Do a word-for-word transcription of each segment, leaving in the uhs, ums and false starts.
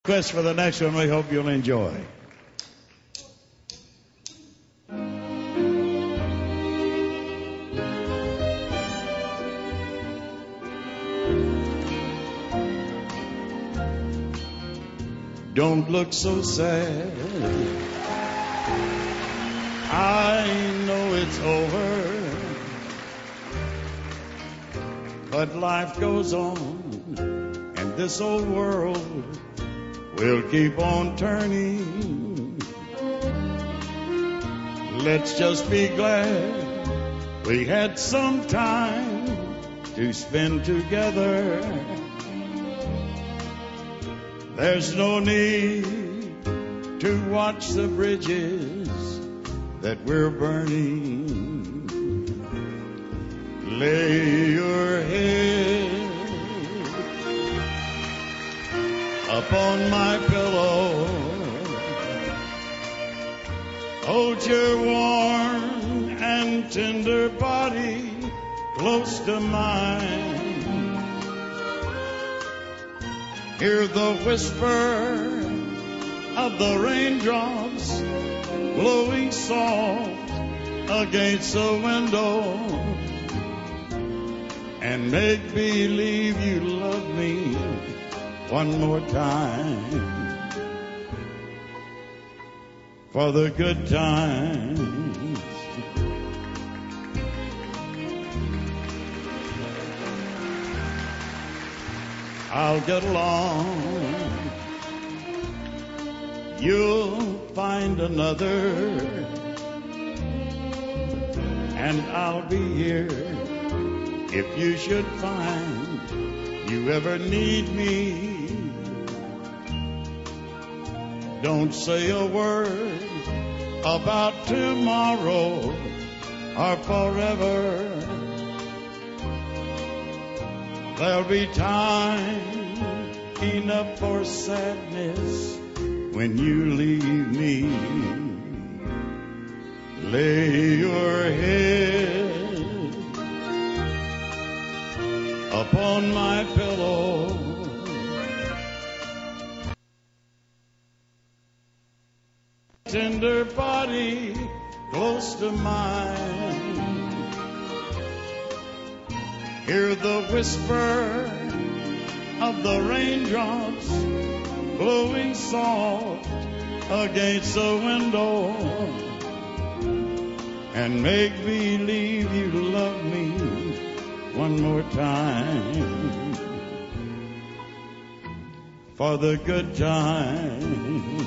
Request for the next one we hope you'll enjoy. Don't look so sad. I know it's over, but life goes on, and this old world will keep on turning. Let's just be glad we had some time to spend together. There's no need to watch the bridges that we're burning. Lay your head upon my pillow. Hold your warm and tender body close to mine. Hear the whisper of the raindrops blowing soft against the window, and make believe you love me one more time for the good times. I'll get along, you'll find another, and I'll be here if you should find you ever need me. Don't say a word about tomorrow or forever. There'll be time enough for sadness when you leave me. Lay your head upon my pillow. Tender body close to mine. Hear the whisper of the raindrops blowing soft against the window, and make believe you love me one more time for the good times.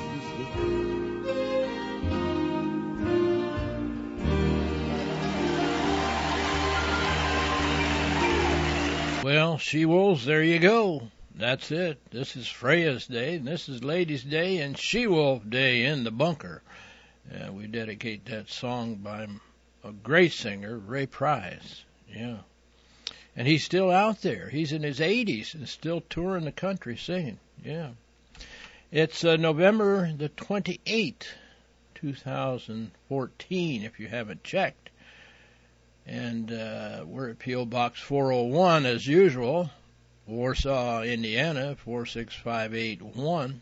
Well, She-Wolves, there you go. That's it. This is Freya's Day, and this is Ladies' Day and She-Wolf Day in the bunker. Uh, we dedicate that song by a great singer, Ray Price. Yeah. And he's still out there. He's in his eighties and still touring the country singing. Yeah. It's uh, November the twenty-eighth, two thousand fourteen, if you haven't checked. And uh, we're at P O. Box four oh one, as usual, Warsaw, Indiana, four six five eight one.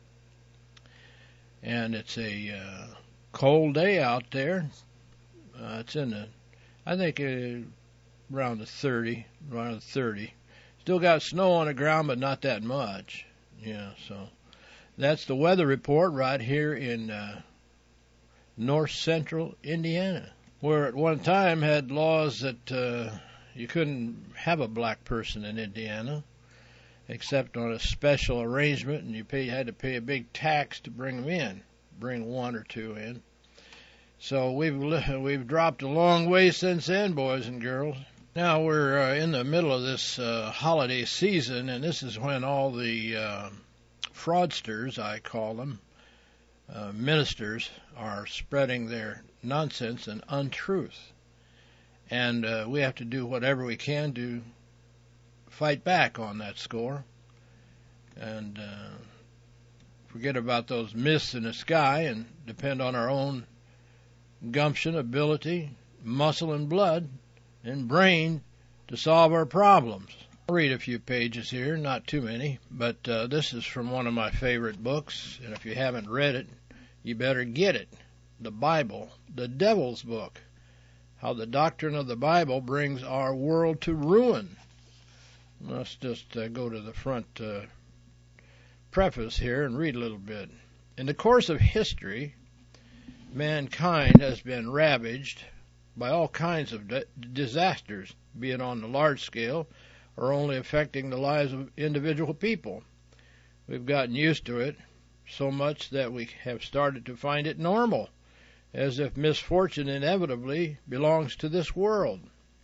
And it's a uh, cold day out there. Uh, it's in the, I think, uh, around the thirty, around the thirty. Still got snow on the ground, but not that much. Yeah, so that's the weather report right here in uh, north central Indiana, where at one time had laws that uh, you couldn't have a black person in Indiana except on a special arrangement, and you pay, had to pay a big tax to bring them in, bring one or two in. So we've we've dropped a long way since then, boys and girls. Now we're uh, in the middle of this uh, holiday season, and this is when all the uh, fraudsters, I call them, uh, ministers, are spreading their nonsense and untruth. And uh, we have to do whatever we can to fight back on that score. And uh, forget about those myths in the sky and depend on our own gumption, ability, muscle and blood, and brain to solve our problems. I'll read a few pages here, not too many, but uh, this is from one of my favorite books, and if you haven't read it, you better get it. The Bible, the Devil's Book, How the Doctrine of the Bible Brings Our World to Ruin. Let's just uh, go to the front uh, preface here and read a little bit. In the course of history, mankind has been ravaged by all kinds of di- disasters, be it on the large scale or only affecting the lives of individual people. We've gotten used to it so much that we have started to find it normal, as if misfortune inevitably belongs to this world.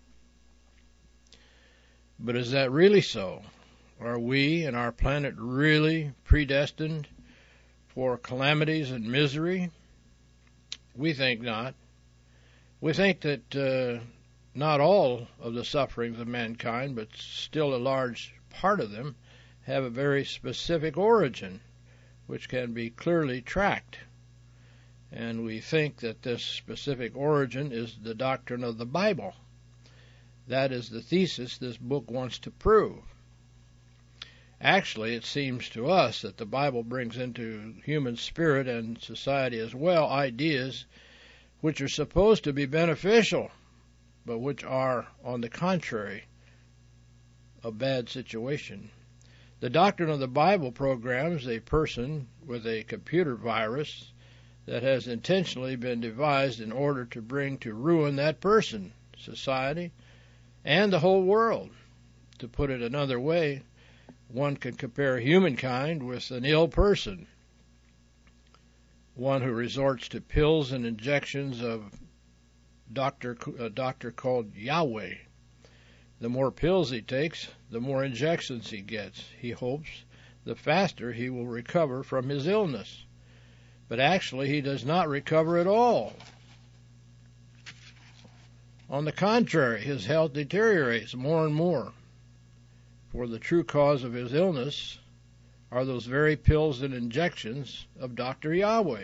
But is that really so? Are we and our planet really predestined for calamities and misery? We think not. We think that uh, not all of the sufferings of mankind, but still a large part of them, have a very specific origin, which can be clearly tracked. And we think that this specific origin is the doctrine of the Bible. That is the thesis this book wants to prove. Actually, it seems to us that the Bible brings into human spirit and society as well ideas which are supposed to be beneficial, but which are, on the contrary, a bad situation. The doctrine of the Bible programs a person with a computer virus that has intentionally been devised in order to bring to ruin that person, society, and the whole world. To put it another way, one can compare humankind with an ill person, one who resorts to pills and injections of doctor, a doctor called Yahweh. The more pills he takes, the more injections he gets. He hopes the faster he will recover from his illness. But actually, he does not recover at all. On the contrary, his health deteriorates more and more. For the true cause of his illness are those very pills and injections of Doctor Yahweh,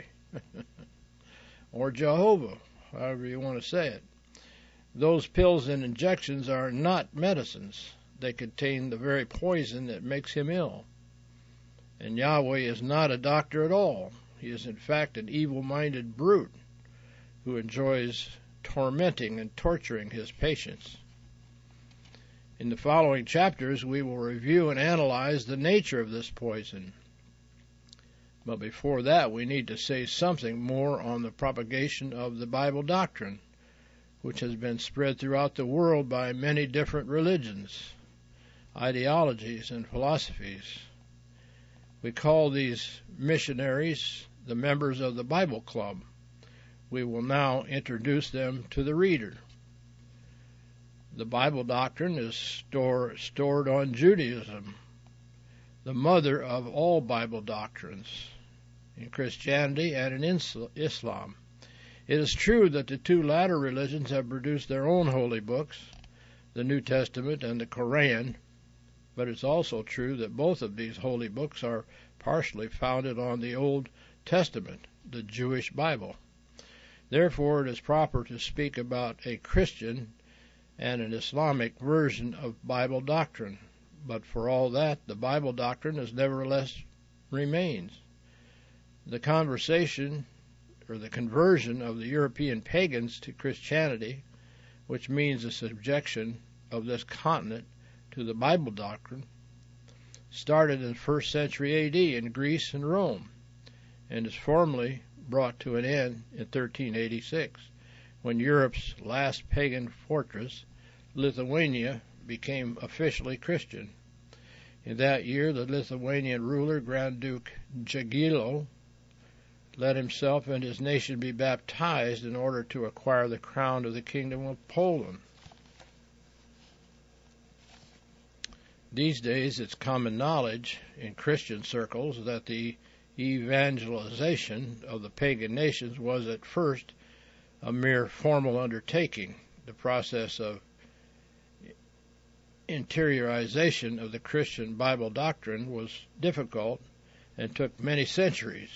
or Jehovah, however you want to say it. Those pills and injections are not medicines. They contain the very poison that makes him ill. And Yahweh is not a doctor at all. He is in fact an evil-minded brute who enjoys tormenting and torturing his patients. In the following chapters, we will review and analyze the nature of this poison. But before that, we need to say something more on the propagation of the Bible doctrine, which has been spread throughout the world by many different religions, ideologies, and philosophies. We call these missionaries the members of the Bible Club. We will now introduce them to the reader. The Bible doctrine is store, stored on Judaism, the mother of all Bible doctrines, in Christianity and in Islam. It is true that the two latter religions have produced their own holy books, the New Testament and the Koran, but it's also true that both of these holy books are partially founded on the Old Testament, the Jewish Bible. Therefore, it is proper to speak about a Christian and an Islamic version of Bible doctrine. But for all that, the Bible doctrine is nevertheless remains. The conversation or the conversion of the European pagans to Christianity, which means the subjection of this continent to the Bible doctrine, started in the first century A D in Greece and Rome, and is formally brought to an end in thirteen eighty-six, when Europe's last pagan fortress, Lithuania, became officially Christian. In that year, the Lithuanian ruler, Grand Duke Jagilo, let himself and his nation be baptized in order to acquire the crown of the Kingdom of Poland. These days, it's common knowledge in Christian circles that the evangelization of the pagan nations was at first a mere formal undertaking. The process of interiorization of the Christian Bible doctrine was difficult and took many centuries.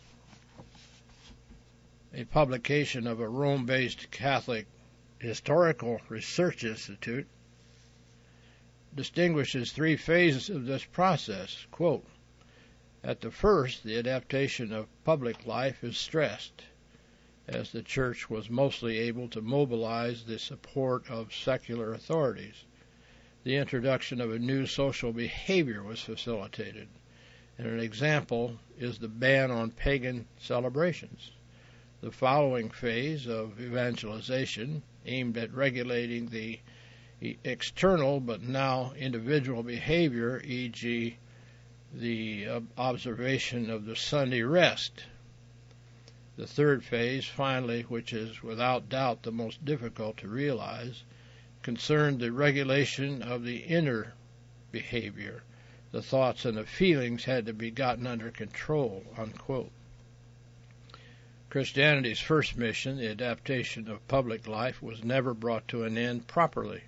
A publication of a Rome-based Catholic Historical Research Institute distinguishes three phases of this process. Quote, at the first, the adaptation of public life is stressed, as the church was mostly able to mobilize the support of secular authorities. The introduction of a new social behavior was facilitated, and an example is the ban on pagan celebrations. The following phase of evangelization, aimed at regulating the external but now individual behavior, for example the observation of the Sunday rest. The third phase, finally, which is without doubt the most difficult to realize, concerned the regulation of the inner behavior. The thoughts and the feelings had to be gotten under control, unquote. Christianity's first mission, the adaptation of public life, was never brought to an end properly.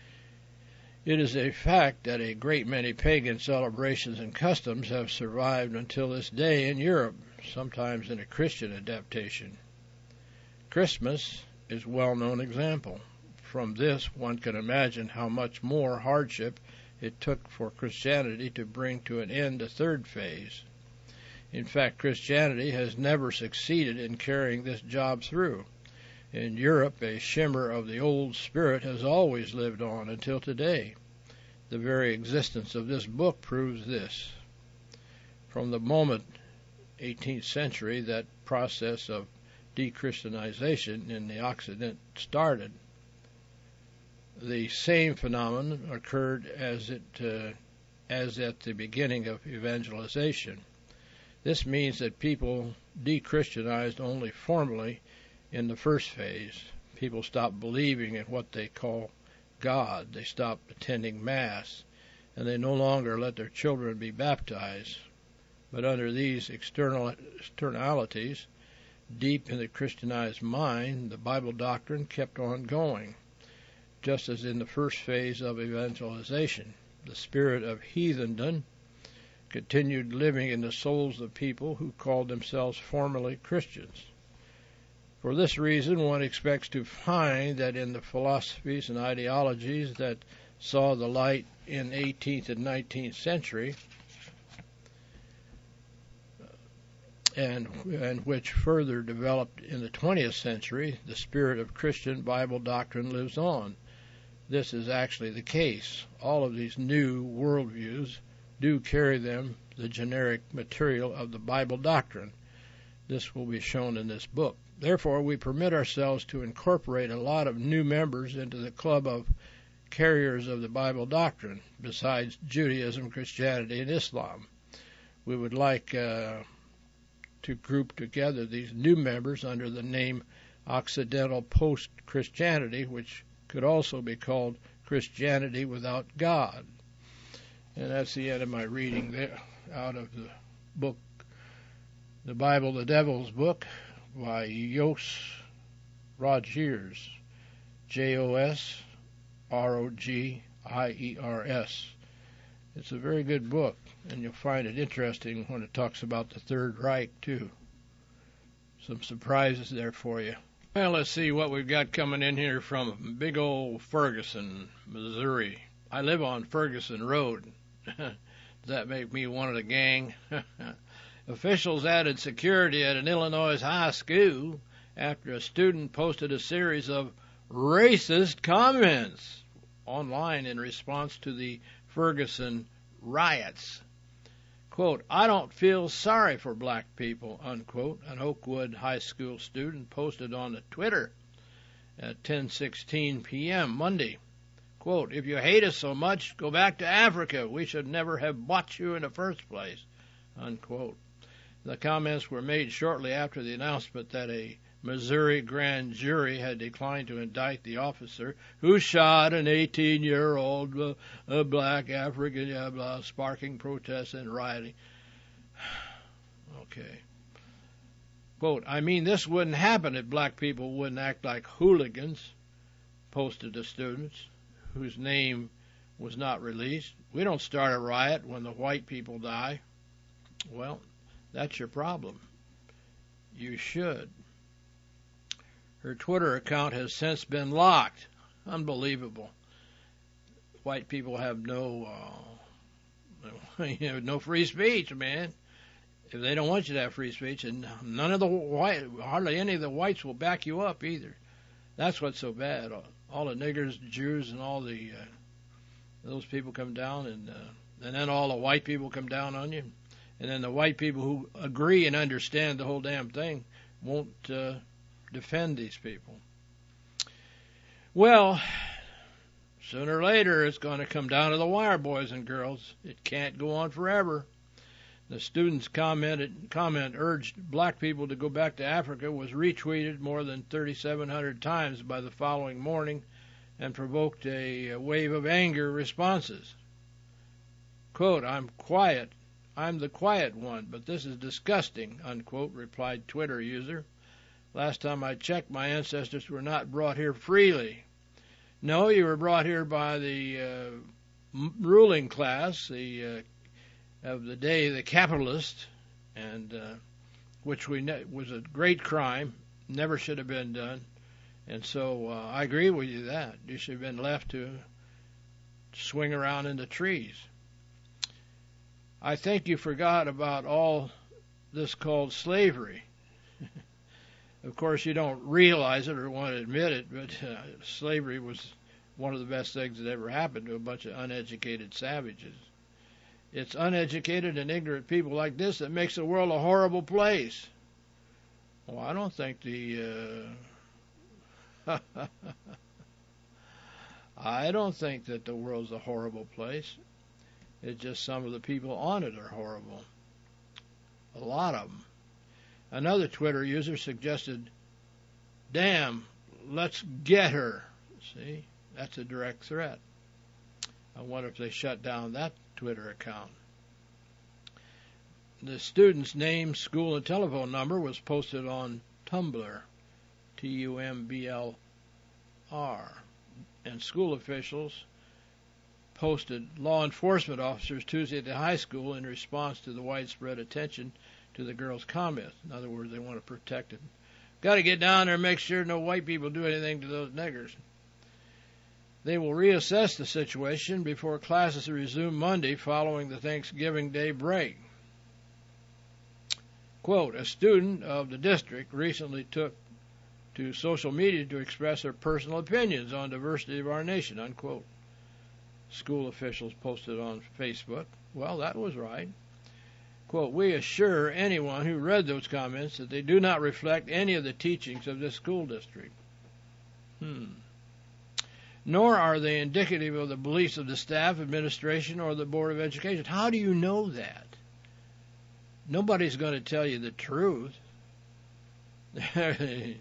It is a fact that a great many pagan celebrations and customs have survived until this day in Europe, sometimes in a Christian adaptation. Christmas is a well-known example. From this, one can imagine how much more hardship it took for Christianity to bring to an end the third phase. In fact, Christianity has never succeeded in carrying this job through. In Europe, a shimmer of the old spirit has always lived on until today. The very existence of this book proves this. From the moment, eighteenth century, that process of de-Christianization in the Occident started, the same phenomenon occurred as it uh, as at the beginning of evangelization. This means that people de-Christianized only formally in the first phase. People stopped believing in what they call God. They stopped attending Mass, and they no longer let their children be baptized. But under these external externalities, deep in the Christianized mind, the Bible doctrine kept on going. Just as in the first phase of evangelization, the spirit of heathendom continued living in the souls of people who called themselves formerly Christians. For this reason, one expects to find that in the philosophies and ideologies that saw the light in the eighteenth and nineteenth century, and, and which further developed in the twentieth century, the spirit of Christian Bible doctrine lives on. This is actually the case. All of these new worldviews do carry them the generic material of the Bible doctrine. This will be shown in this book. Therefore, we permit ourselves to incorporate a lot of new members into the club of carriers of the Bible doctrine, besides Judaism, Christianity, and Islam. We would like uh, to group together these new members under the name Occidental Post-Christianity, which could also be called Christianity Without God. And that's the end of my reading there out of the book, The Bible, the Devil's Book, by Jos Rogers, J O S R O G I E R S. It's a very good book, and you'll find it interesting when it talks about the Third Reich, too. Some surprises there for you. Well, let's see what we've got coming in here from big old Ferguson, Missouri. I live on Ferguson Road. Does that make me one of the gang? Officials added security at an Illinois high school after a student posted a series of racist comments online in response to the Ferguson riots. Quote, I don't feel sorry for black people, unquote, an Oakwood high school student posted on the Twitter at ten sixteen p.m. Monday. Quote, if you hate us so much, go back to Africa. We should never have bought you in the first place, unquote. The comments were made shortly after the announcement that a Missouri grand jury had declined to indict the officer who shot an eighteen-year-old uh, a black African, yeah, blah, sparking protests and rioting. Okay. Quote, I mean, this wouldn't happen if black people wouldn't act like hooligans, posted the students, whose name was not released. We don't start a riot when the white people die. Well, that's your problem. You should. Her Twitter account has since been locked. Unbelievable. white people have no, uh, you know, no free speech, man. If they don't want you to have free speech, and none of the white, hardly any of the whites will back you up either. That's what's so bad. All the niggers, Jews, and all the uh, those people come down, and uh, and then all the white people come down on you, and then the white people who agree and understand the whole damn thing won't uh, defend these people. Well, sooner or later, it's going to come down to the wire, boys and girls. It can't go on forever. The student's commented, comment urged black people to go back to Africa was retweeted more than thirty-seven hundred times by the following morning and provoked a wave of anger responses. Quote, I'm quiet. I'm the quiet one, but this is disgusting, unquote, replied Twitter user. Last time I checked, my ancestors were not brought here freely. No, you were brought here by the uh, ruling class, the uh, of the day, the capitalists, and uh, which we ne- was a great crime, never should have been done. And so uh, I agree with you that you should have been left to swing around in the trees. I think you forgot about all this called slavery. Of course, you don't realize it or want to admit it, but uh, slavery was one of the best things that ever happened to a bunch of uneducated savages. It's uneducated and ignorant people like this that makes the world a horrible place. Well, I don't think the... Uh, I don't think that the world's a horrible place. It's just some of the people on it are horrible. A lot of them. Another Twitter user suggested, damn, let's get her. See, that's a direct threat. I wonder if they shut down that Twitter account. The student's name, school, and telephone number was posted on Tumblr, T U M B L R, and school officials posted law enforcement officers Tuesday at the high school in response to the widespread attention to the girl's comments. In other words, they want to protect it. Got to get down there and make sure no white people do anything to those niggers. They will reassess the situation before classes resume Monday following the Thanksgiving Day break. Quote, a student of the district recently took to social media to express her personal opinions on diversity of our nation, unquote. School officials posted on Facebook. Well, that was right. Quote, we assure anyone who read those comments that they do not reflect any of the teachings of this school district. Hmm. Nor are they indicative of the beliefs of the staff, administration, or the Board of Education. How do you know that? Nobody's going to tell you the truth. uh,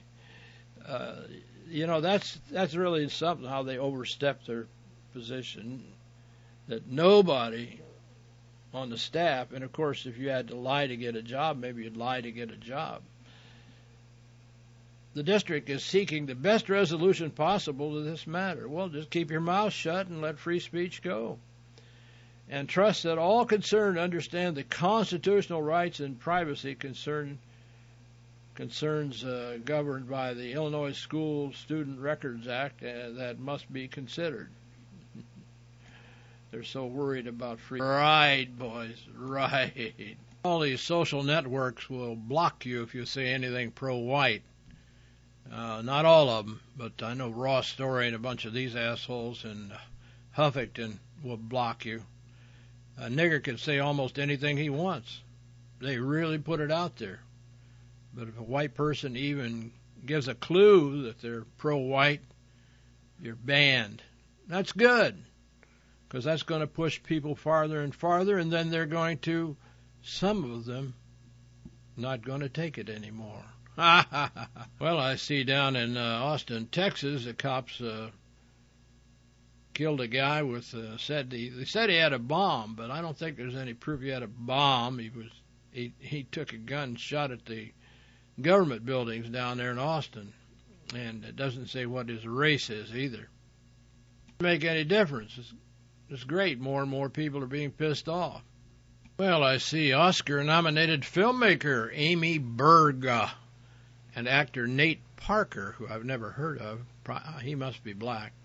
you know, that's that's really something, how they overstep their position, that nobody on the staff, and of course if you had to lie to get a job, maybe you'd lie to get a job. The district is seeking the best resolution possible to this matter. Well, just keep your mouth shut and let free speech go. And trust that all concerned understand the constitutional rights and privacy concern, concerns uh, governed by the Illinois School Student Records Act uh, that must be considered. They're so worried about free... Right, boys, right. All these social networks will block you if you say anything pro-white. Uh, not all of them, but I know Ross Story and a bunch of these assholes in Huffington will block you. A nigger can say almost anything he wants. They really put it out there. But if a white person even gives a clue that they're pro-white, you're banned. That's good, because that's going to push people farther and farther, and then they're going to, some of them, not going to take it anymore. Well, I see down in uh, Austin, Texas, the cops uh, killed a guy with uh, said he, they said he had a bomb, but I don't think there's any proof he had a bomb. He was he he took a gun and shot at the government buildings down there in Austin, and it doesn't say what his race is either. Doesn't make any difference. It's, it's great. More and more people are being pissed off. Well, I see Oscar-nominated filmmaker Amy Berg and actor Nate Parker, who I've never heard of, he must be black,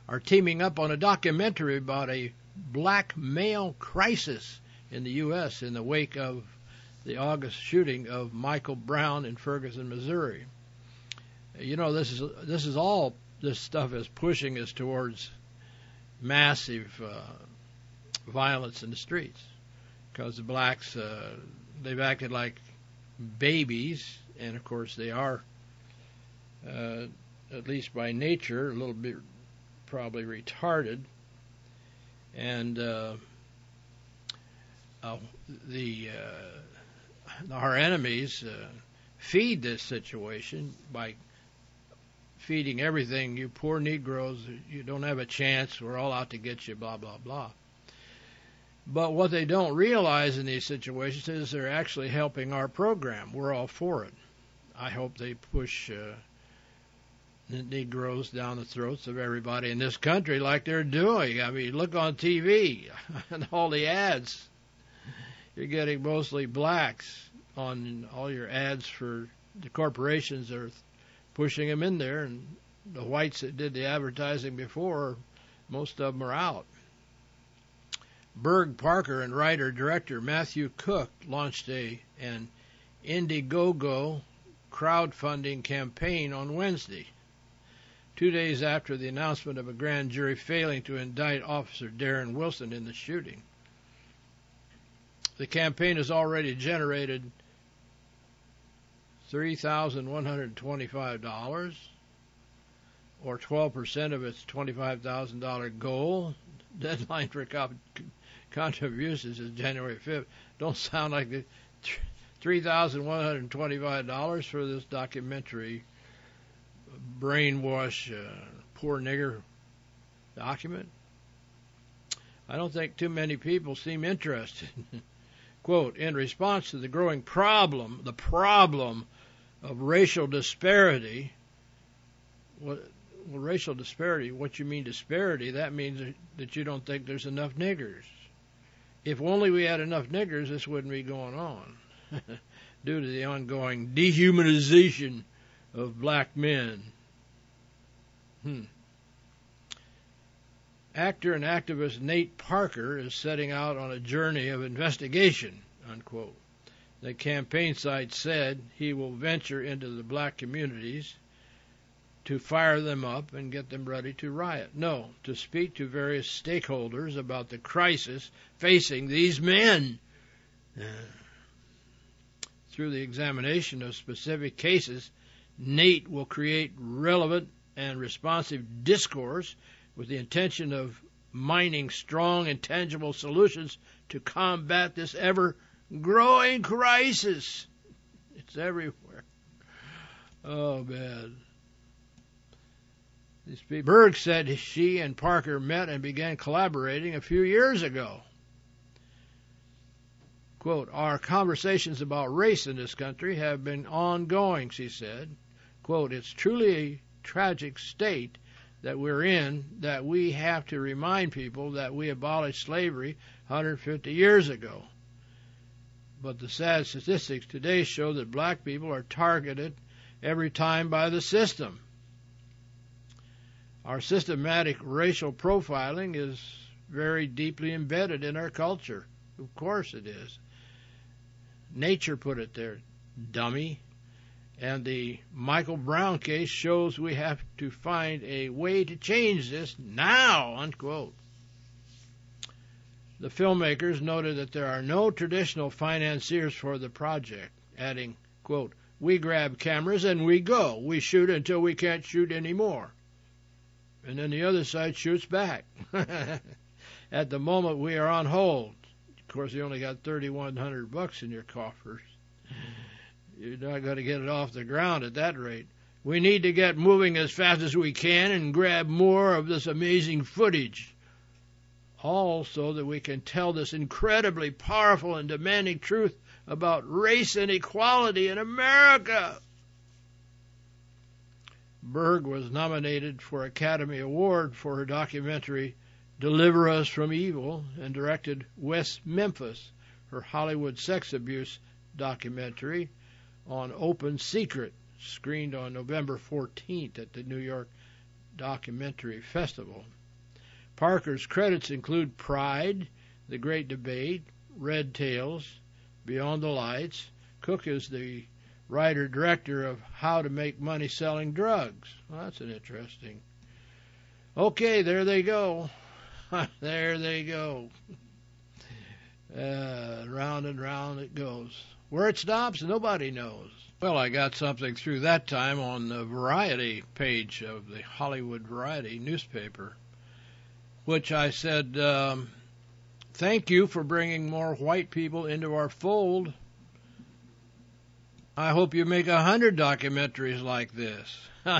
are teaming up on a documentary about a black male crisis in the U S in the wake of the August shooting of Michael Brown in Ferguson, Missouri. You know, this is this is all this stuff is pushing us towards massive uh, violence in the streets, because the blacks uh, they've acted like babies, and of course they are, uh, at least by nature, a little bit probably retarded, and uh, uh, the uh, our enemies uh, feed this situation by feeding everything. You poor Negroes, you don't have a chance, we're all out to get you, blah, blah, blah. But what they don't realize in these situations is they're actually helping our program. We're all for it. I hope they push uh, the Negroes down the throats of everybody in this country like they're doing. I mean, look on T V and all the ads. You're getting mostly blacks on all your ads for the corporations are pushing them in there, and the whites that did the advertising before, most of them are out. Berg Parker and writer-director Matthew Cook launched a an Indiegogo crowdfunding campaign on Wednesday, two days after the announcement of a grand jury failing to indict Officer Darren Wilson in the shooting. The campaign has already generated three thousand one hundred twenty-five dollars, or twelve percent of its twenty-five thousand dollars goal. Deadline for co- contributions is January fifth. Don't sound like the three thousand one hundred twenty-five dollars for this documentary brainwash uh, poor nigger document? I don't think too many people seem interested. Quote, in response to the growing problem, the problem of racial disparity, what, well, racial disparity, what you mean disparity, that means that you don't think there's enough niggers. If only we had enough niggers, this wouldn't be going on, due to the ongoing dehumanization of black men. Hmm. Actor and activist Nate Parker is setting out on a journey of investigation, unquote. The campaign site said he will venture into the black communities to fire them up and get them ready to riot. No, to speak to various stakeholders about the crisis facing these men. Uh, through the examination of specific cases, Nate will create relevant and responsive discourse with the intention of mining strong and tangible solutions to combat this ever-growing crisis. It's everywhere. Oh, man. These people. Berg said she and Parker met and began collaborating a few years ago. Quote, our conversations about race in this country have been ongoing, she said. Quote, it's truly a tragic state that we're in, that we have to remind people that we abolished slavery one hundred fifty years ago. But the sad statistics today show that black people are targeted every time by the system. Our systematic racial profiling is very deeply embedded in our culture. Of course it is. Nature put it there, dummy. And the Michael Brown case shows we have to find a way to change this now, unquote. The filmmakers noted that there are no traditional financiers for the project, adding, quote, we grab cameras and we go. We shoot until we can't shoot anymore. And then the other side shoots back. At the moment, we are on hold. Of course, you only got thirty-one hundred bucks in your coffers. You're not going to get it off the ground at that rate. We need to get moving as fast as we can and grab more of this amazing footage, all so that we can tell this incredibly powerful and demanding truth about race and equality in America. Berg was nominated for Academy Award for her documentary Deliver Us from Evil and directed West Memphis, her Hollywood sex abuse documentary on Open Secret, screened on November fourteenth at the New York Documentary Festival. Parker's credits include Pride, The Great Debate, Red Tails, Beyond the Lights. Cook is the writer-director of How to Make Money Selling Drugs. Well, that's an interesting. Okay, there they go. There they go. Uh, round and round it goes. Where it stops, nobody knows. Well, I got something through that time on the Variety page of the Hollywood Variety newspaper, which I said, um, thank you for bringing more white people into our fold. I hope you make a hundred documentaries like this.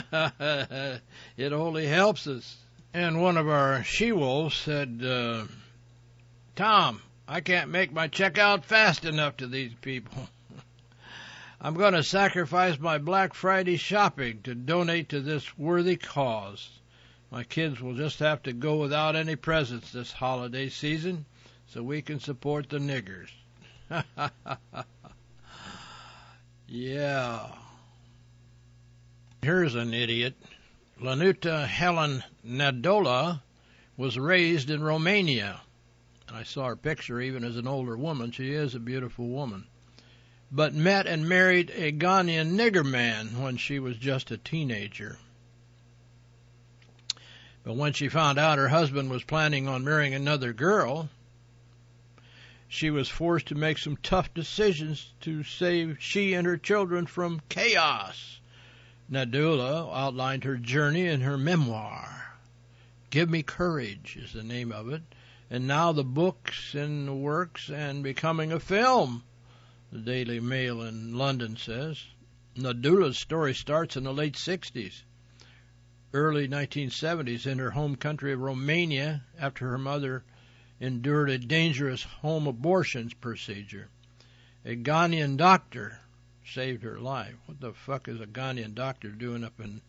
It only helps us. And one of our she-wolves said, uh, Tom, I can't make my check out fast enough to these people. I'm going to sacrifice my Black Friday shopping to donate to this worthy cause. My kids will just have to go without any presents this holiday season so we can support the niggers. Yeah. Here's an idiot. Lanuta Helen Nadola was raised in Romania. I saw her picture even as an older woman. She is a beautiful woman. But met and married a Ghanaian nigger man when she was just a teenager. But when she found out her husband was planning on marrying another girl, she was forced to make some tough decisions to save she and her children from chaos. Nadola outlined her journey in her memoir. Give Me Courage is the name of it. And now the book's in the works and becoming a film, the Daily Mail in London says. Nadola's story starts in the late sixties, early nineteen seventies, in her home country of Romania after her mother endured a dangerous home abortion procedure. A Ghanaian doctor saved her life. What the fuck is a Ghanaian doctor doing up in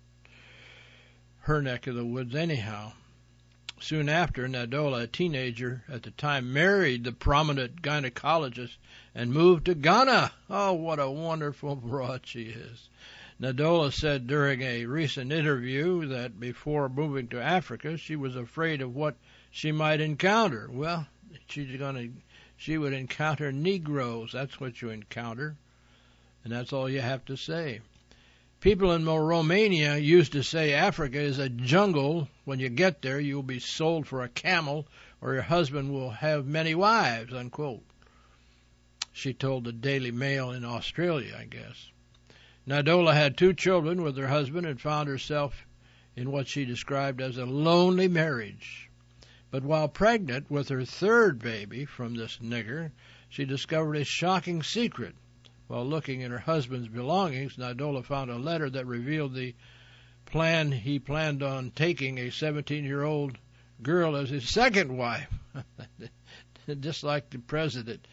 her neck of the woods anyhow? Soon after, Nadola, a teenager at the time, married the prominent gynecologist and moved to Ghana. Oh, what a wonderful broad she is. Nadola said during a recent interview that before moving to Africa, she was afraid of what she might encounter. Well, she's gonna, she would encounter Negroes. That's what you encounter, and that's all you have to say. People in Romania used to say Africa is a jungle. When you get there, you'll be sold for a camel, or your husband will have many wives, unquote. She told the Daily Mail in Australia, I guess. Nadola had two children with her husband and found herself in what she described as a lonely marriage. But while pregnant with her third baby from this nigger, she discovered a shocking secret. While looking in her husband's belongings, Nadola found a letter that revealed the plan he planned on taking a seventeen-year-old girl as his second wife. Just like the president.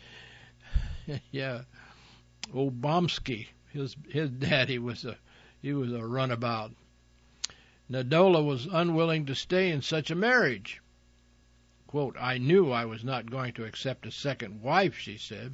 Yeah, Obamsky. His his daddy was a he was a runabout. Nadola was unwilling to stay in such a marriage. Quote, I knew I was not going to accept a second wife, she said.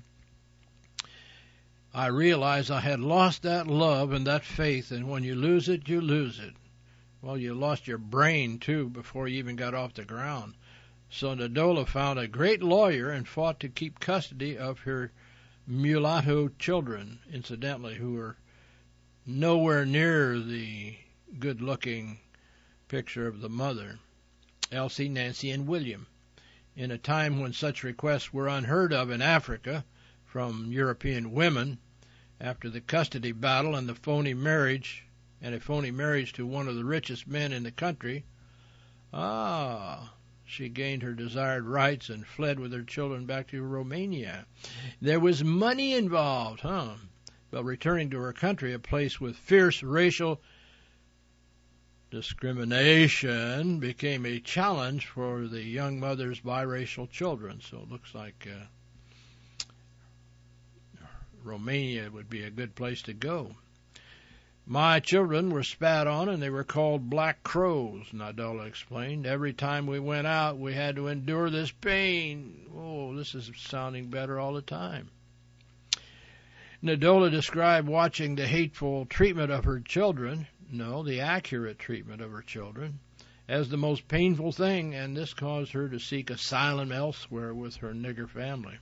I realized I had lost that love and that faith, and when you lose it, you lose it. Well, you lost your brain, too, before you even got off the ground. So Nadola found a great lawyer and fought to keep custody of her mulatto children, incidentally, who were nowhere near the good-looking picture of the mother, Elsie, Nancy, and William. In a time when such requests were unheard of in Africa from European women, after the custody battle and the phony marriage, and a phony marriage to one of the richest men in the country, ah, she gained her desired rights and fled with her children back to Romania. There was money involved, huh? But returning to her country, a place with fierce racial discrimination, became a challenge for the young mother's biracial children. So it looks like uh, Romania would be a good place to go. My children were spat on and they were called black crows, Nadola explained. Every time we went out, we had to endure this pain. Oh, this is sounding better all the time. Nadola described watching the hateful treatment of her children, no, the accurate treatment of her children, as the most painful thing, and this caused her to seek asylum elsewhere with her nigger family.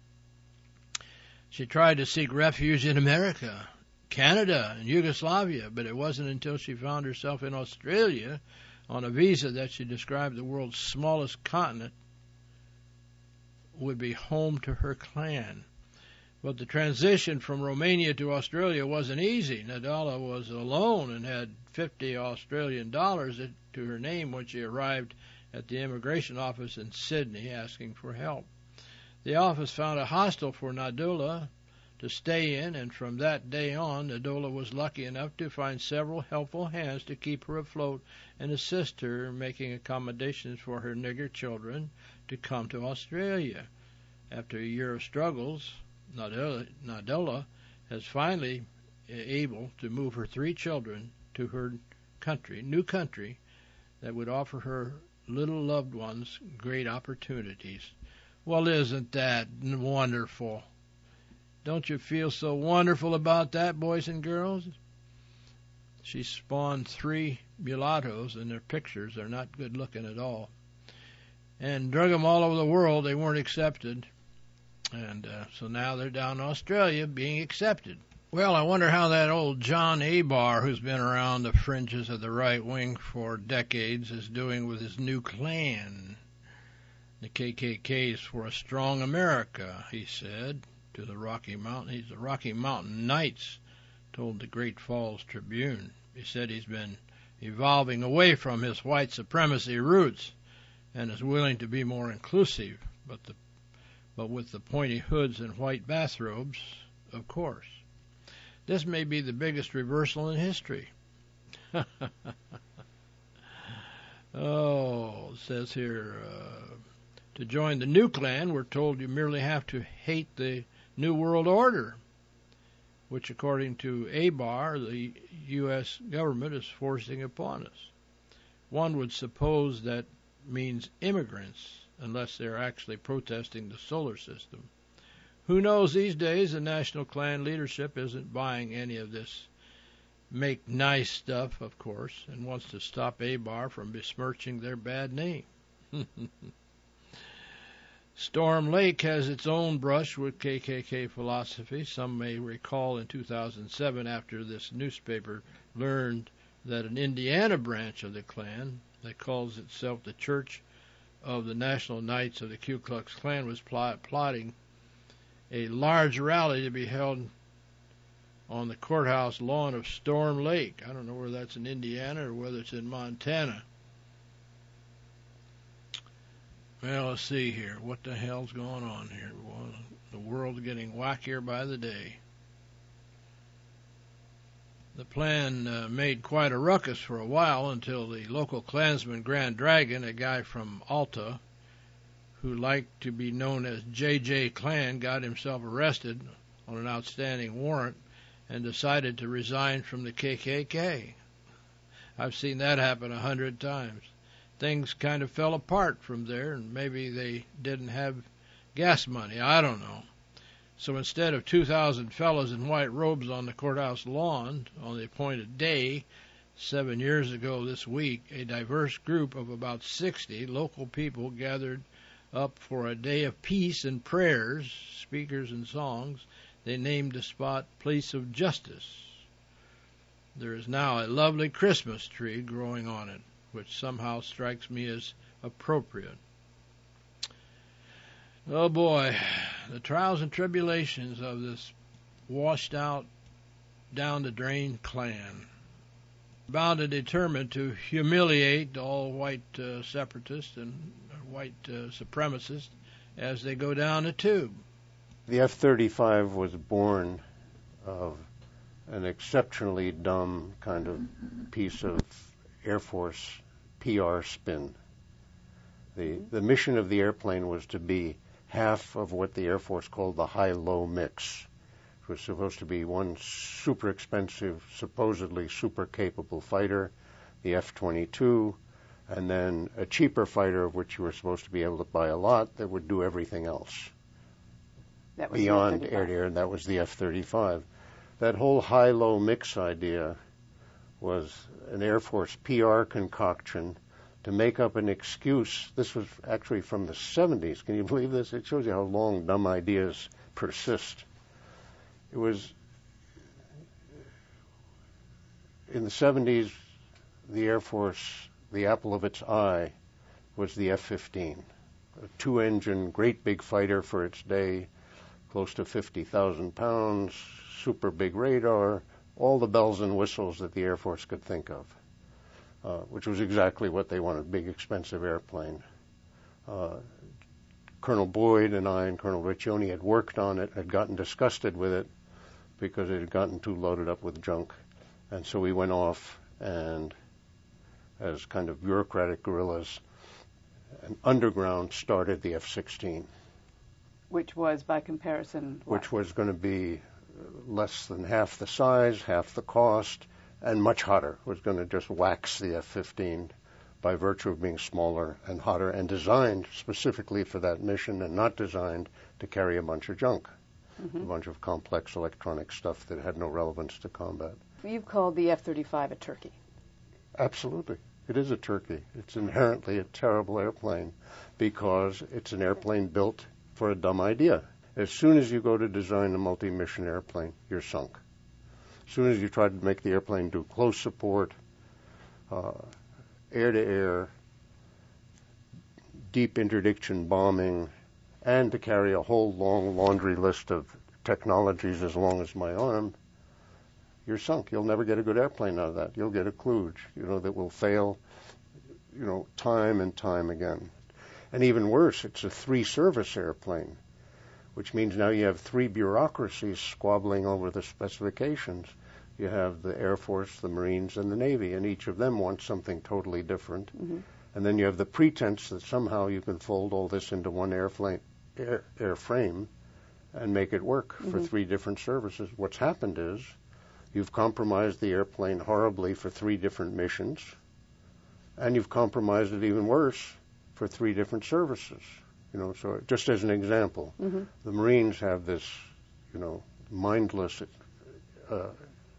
She tried to seek refuge in America, Canada, and Yugoslavia, but it wasn't until she found herself in Australia on a visa that she described the world's smallest continent would be home to her clan. But the transition from Romania to Australia wasn't easy. Nadella was alone and had fifty Australian dollars to her name when she arrived at the immigration office in Sydney asking for help. The office found a hostel for Nadella to stay in, and from that day on, Nadella was lucky enough to find several helpful hands to keep her afloat and assist her in making accommodations for her nigger children to come to Australia. After a year of struggles, Nadella, Nadella has finally able to move her three children to her country, new country, that would offer her little loved ones great opportunities. Well, isn't that wonderful? Don't you feel so wonderful about that, boys and girls? She spawned three mulattoes, and their pictures are not good looking at all. And drug them all over the world. They weren't accepted. And uh, so now they're down in Australia being accepted. Well, I wonder how that old John Abar, who's been around the fringes of the right wing for decades, is doing with his new Klan. The K K K is for a strong America, he said to the Rocky Mountain. He's the Rocky Mountain Knights, told the Great Falls Tribune. He said he's been evolving away from his white supremacy roots and is willing to be more inclusive, but the but with the pointy hoods and white bathrobes, of course. This may be the biggest reversal in history. Oh, it says here, uh, to join the new Klan, we're told you merely have to hate the New World Order, which, according to Abar, the U S government is forcing upon us. One would suppose that means immigrants, unless they're actually protesting the solar system. Who knows, these days the National Klan leadership isn't buying any of this make nice stuff, of course, and wants to stop Abar from besmirching their bad name. Storm Lake has its own brush with K K K philosophy. Some may recall in two thousand seven, after this newspaper learned that an Indiana branch of the Klan that calls itself the Church of the National Knights of the Ku Klux Klan was plot, plotting a large rally to be held on the courthouse lawn of Storm Lake. I don't know whether that's in Indiana or whether it's in Montana. Well, let's see here. What the hell's going on here? Well, the world's getting wackier by the day. The plan uh, made quite a ruckus for a while until the local Klansman Grand Dragon, a guy from Alta, who liked to be known as J J Klan, got himself arrested on an outstanding warrant and decided to resign from the K K K. I've seen that happen a hundred times. Things kind of fell apart from there, and maybe they didn't have gas money. I don't know. So instead of two thousand fellows in white robes on the courthouse lawn on the appointed day, seven years ago this week, a diverse group of about sixty local people gathered up for a day of peace and prayers, speakers and songs. They named the spot Place of Justice. There is now a lovely Christmas tree growing on it, which somehow strikes me as appropriate. Oh boy, the trials and tribulations of this washed out, down the drain Klan. Bound and determined to humiliate all white uh, separatists and white uh, supremacists as they go down the tube. The F thirty-five was born of an exceptionally dumb kind of piece of Air Force P R spin. The, the mission of the airplane was to be half of what the Air Force called the high-low mix. It was supposed to be one super expensive, supposedly super capable fighter, the F twenty-two, and then a cheaper fighter of which you were supposed to be able to buy a lot that would do everything else. That was Beyond air-to-air, and that was the F thirty-five. That whole high-low mix idea was an Air Force P R concoction to make up an excuse. This was actually from the seventies. Can you believe this? It shows you how long dumb ideas persist. It was in the seventies, the Air Force, the apple of its eye was the F fifteen, a two-engine, great big fighter for its day, close to fifty thousand pounds, super big radar, all the bells and whistles that the Air Force could think of, uh, which was exactly what they wanted, big, expensive airplane. Uh, Colonel Boyd and I and Colonel Riccioni had worked on it, had gotten disgusted with it because it had gotten too loaded up with junk. And so we went off and, as kind of bureaucratic guerrillas, and underground started the F sixteen. Which was, by comparison, what? Which was going to be less than half the size, half the cost, and much hotter. It was going to just wax the F fifteen by virtue of being smaller and hotter and designed specifically for that mission and not designed to carry a bunch of junk, mm-hmm. a bunch of complex electronic stuff that had no relevance to combat. You've called the F thirty-five a turkey. Absolutely. It is a turkey. It's inherently a terrible airplane because it's an airplane built for a dumb idea. As soon as you go to design a multi-mission airplane, you're sunk. As soon as you try to make the airplane do close support, uh, air-to-air, deep interdiction bombing, and to carry a whole long laundry list of technologies as long as my arm, you're sunk. You'll never get a good airplane out of that. You'll get a kludge, you know, that will fail, you know, time and time again. And even worse, it's a three-service airplane, which means now you have three bureaucracies squabbling over the specifications. You have the Air Force, the Marines, and the Navy, and each of them wants something totally different. Mm-hmm. And then you have the pretense that somehow you can fold all this into one airplane, air, airframe and make it work mm-hmm. for three different services. What's happened is you've compromised the airplane horribly for three different missions, and you've compromised it even worse for three different services. You know, so just as an example, mm-hmm. the Marines have this, you know, mindless uh, uh,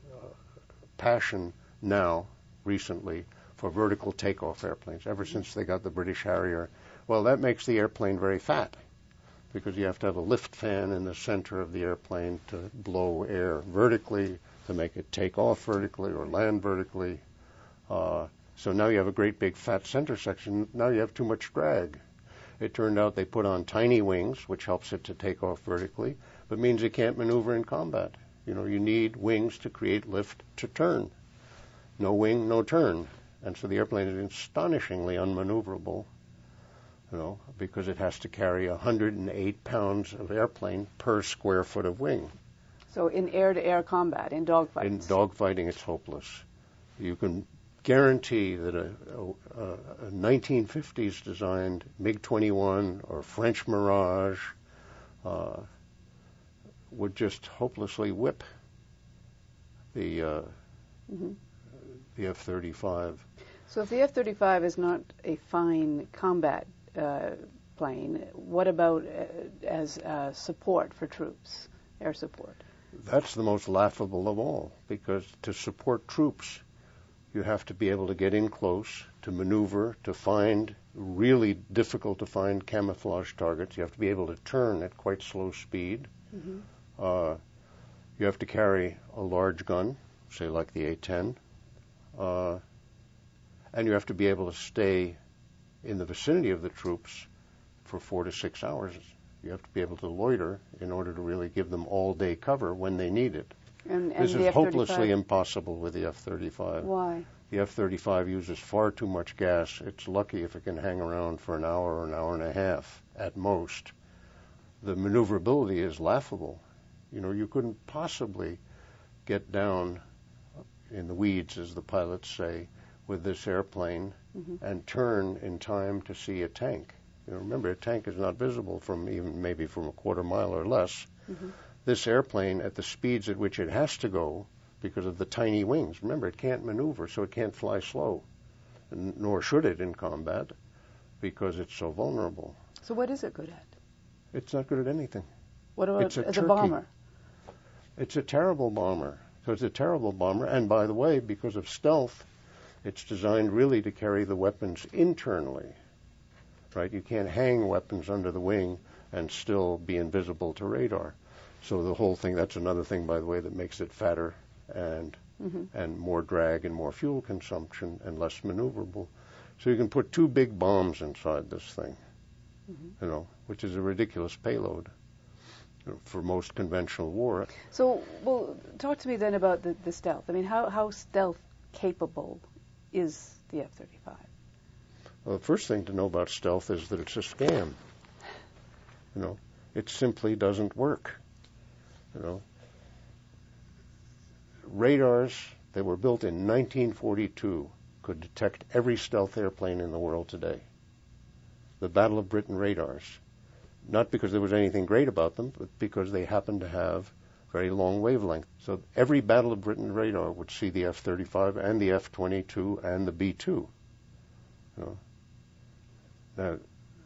passion now, recently, for vertical takeoff airplanes, ever since they got the British Harrier. Well, that makes the airplane very fat, because you have to have a lift fan in the center of the airplane to blow air vertically, to make it take off vertically or land vertically. Uh, so now you have a great big fat center section. Now you have too much drag. It turned out they put on tiny wings, which helps it to take off vertically, but means it can't maneuver in combat. You know, you need wings to create lift to turn. No wing, no turn. And so the airplane is astonishingly unmaneuverable, you know, because it has to carry one hundred eight pounds of airplane per square foot of wing. So in air-to-air combat, in dogfights? In dogfighting, it's hopeless. You can guarantee that a, a, a nineteen fifties designed MiG twenty-one or French Mirage uh, would just hopelessly whip the uh, mm-hmm. the F thirty-five. So if the F thirty-five is not a fine combat uh, plane, what about uh, as uh, support for troops, air support? That's the most laughable of all, because to support troops, you have to be able to get in close, to maneuver, to find really difficult to find camouflage targets. You have to be able to turn at quite slow speed. Mm-hmm. Uh, you have to carry a large gun, say like the A ten, uh, and you have to be able to stay in the vicinity of the troops for four to six hours. You have to be able to loiter in order to really give them all-day cover when they need it. And, and this is hopelessly impossible with the F thirty-five. Why? The F thirty-five uses far too much gas. It's lucky if it can hang around for an hour or an hour and a half at most. The maneuverability is laughable. You know, you couldn't possibly get down in the weeds, as the pilots say, with this airplane mm-hmm. and turn in time to see a tank. You know, remember, a tank is not visible from even maybe from a quarter mile or less. Mm-hmm. This airplane, at the speeds at which it has to go, because of the tiny wings, remember, it can't maneuver, so it can't fly slow, and nor should it in combat, because it's so vulnerable. So what is it good at? It's not good at anything. What about it's a as turkey. a bomber? It's a terrible bomber. So it's a terrible bomber, and by the way, because of stealth, It's designed really to carry the weapons internally, right? You can't hang weapons under the wing and still be invisible to radar. So the whole thing, that's another thing, by the way, that makes it fatter and mm-hmm. and more drag and more fuel consumption and less maneuverable. So you can put two big bombs inside this thing, mm-hmm. you know, which is a ridiculous payload for most conventional war. So, well, talk to me then about the, the stealth. I mean, how, how stealth capable is the F thirty-five? Well, the first thing to know about stealth is that it's a scam. You know, it simply doesn't work. You know, radars that were built in nineteen forty-two could detect every stealth airplane in the world today. The Battle of Britain radars. Not because there was anything great about them, but because they happened to have very long wavelength. So every Battle of Britain radar would see the F thirty-five and the F twenty-two and the B two. You know. Now,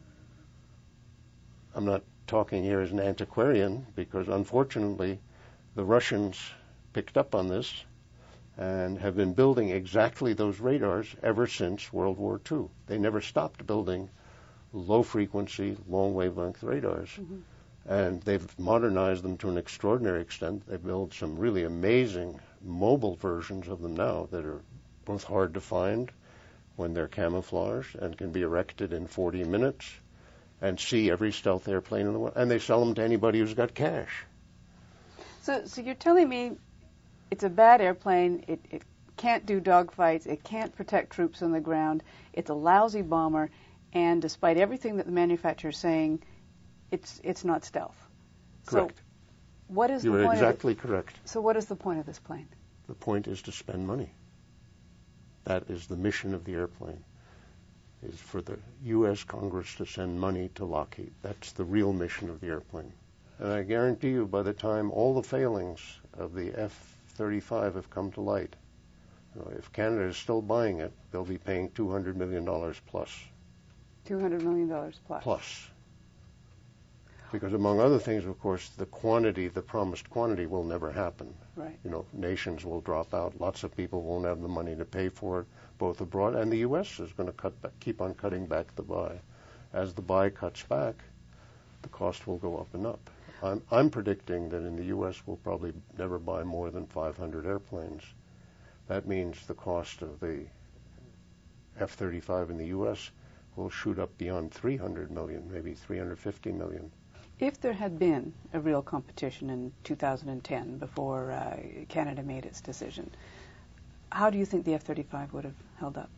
I'm not talking here as an antiquarian because, unfortunately, the Russians picked up on this and have been building exactly those radars ever since World War Two. They never stopped building low-frequency, long-wavelength radars. Mm-hmm. And they've modernized them to an extraordinary extent. They build some really amazing mobile versions of them now that are both hard to find when they're camouflaged and can be erected in forty minutes and see every stealth airplane in the world. And they sell them to anybody who's got cash. So, so you're telling me it's a bad airplane, it, it can't do dogfights, it can't protect troops on the ground, it's a lousy bomber, and despite everything that the manufacturer is saying, it's it's not stealth. Correct. So what is you the are point exactly of it? correct. So what is the point of this plane? The point is to spend money. That is the mission of the airplane, is for the U S Congress to send money to Lockheed. That's the real mission of the airplane. And I guarantee you, by the time all the failings of the F thirty-five have come to light, you know, if Canada is still buying it, they'll be paying two hundred million dollars plus. two hundred million dollars plus. Plus. Because among other things, of course, the quantity, the promised quantity will never happen. Right. You know, nations will drop out. Lots of people won't have the money to pay for it, both abroad, and the U S is going to cut back, keep on cutting back the buy. As the buy cuts back, the cost will go up and up. I'm, I'm predicting that in the U S we'll probably never buy more than five hundred airplanes. That means the cost of the F thirty-five in the U S will shoot up beyond three hundred million, maybe three hundred fifty million. If there had been a real competition in two thousand ten, before uh, Canada made its decision, how do you think the F thirty-five would have held up?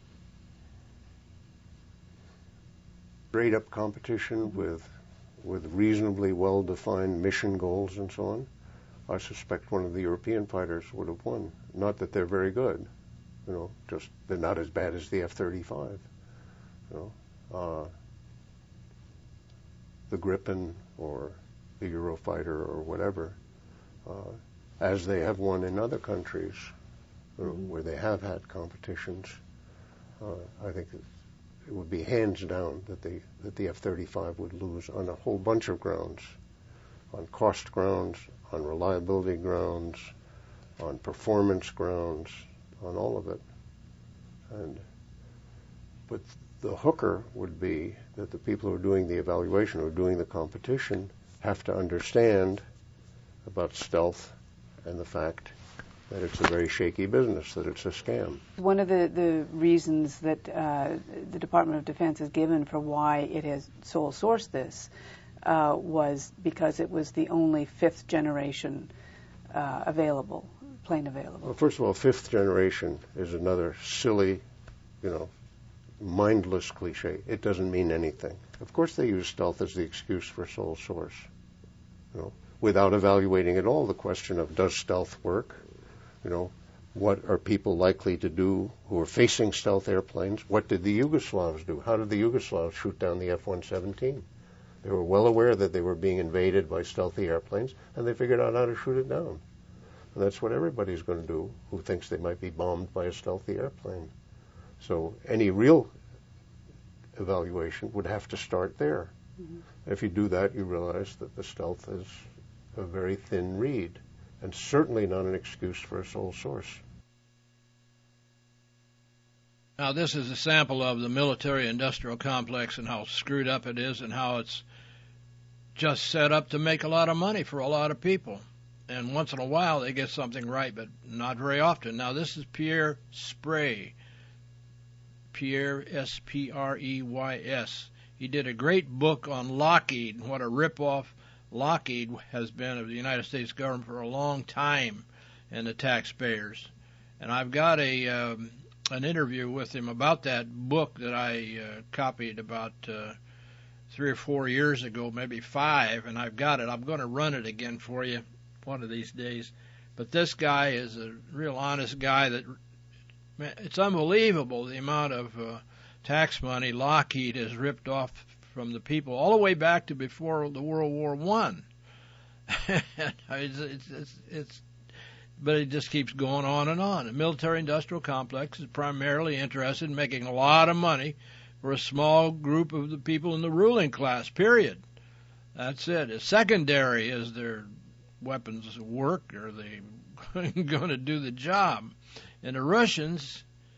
Straight up competition mm-hmm. with with reasonably well-defined mission goals and so on, I suspect one of the European fighters would have won. Not that they're very good, you know, just they're not as bad as the F thirty-five. You know, uh, the Gripen or the Eurofighter or whatever, uh, as they have won in other countries uh, mm-hmm. where they have had competitions. Uh, I think it would be hands down that the that the F thirty-five would lose on a whole bunch of grounds, on cost grounds, on reliability grounds, on performance grounds, on all of it. And but the hooker would be that the people who are doing the evaluation, who are doing the competition, have to understand about stealth and the fact that it's a very shaky business, that it's a scam. One of the, the reasons that uh, the Department of Defense has given for why it has sole sourced this uh, was because it was the only fifth generation uh, available, plane available. Well, first of all, fifth generation is another silly, you know, mindless cliche. It doesn't mean anything. Of course they use stealth as the excuse for sole source, you know, without evaluating at all the question of does stealth work? You know, what are people likely to do who are facing stealth airplanes? What did the Yugoslavs do? How did the Yugoslavs shoot down the F one seventeen? They were well aware that they were being invaded by stealthy airplanes, and they figured out how to shoot it down. And that's what everybody's going to do who thinks they might be bombed by a stealthy airplane. So any real evaluation would have to start there. Mm-hmm. If you do that, you realize that the stealth is a very thin reed, and certainly not an excuse for a sole source. Now, this is a sample of the military-industrial complex and how screwed up it is and how it's just set up to make a lot of money for a lot of people. And once in a while they get something right, but not very often. Now, this is Pierre Sprey. Pierre, S P R E Y S. He did a great book on Lockheed, what a ripoff Lockheed has been of the United States government for a long time and the taxpayers. And I've got a um, an interview with him about that book that I uh, copied about uh, three or four years ago, maybe five, and I've got it. I'm going to run it again for you one of these days. But this guy is a real honest guy that, man, it's unbelievable the amount of uh, tax money Lockheed has ripped off from the people all the way back to before the World War One. it's, it's, it's, it's, but it just keeps going on and on. The military-industrial complex is primarily interested in making a lot of money for a small group of the people in the ruling class, period. That's it. It's secondary is their weapons work, or they going to do the job. And the Russians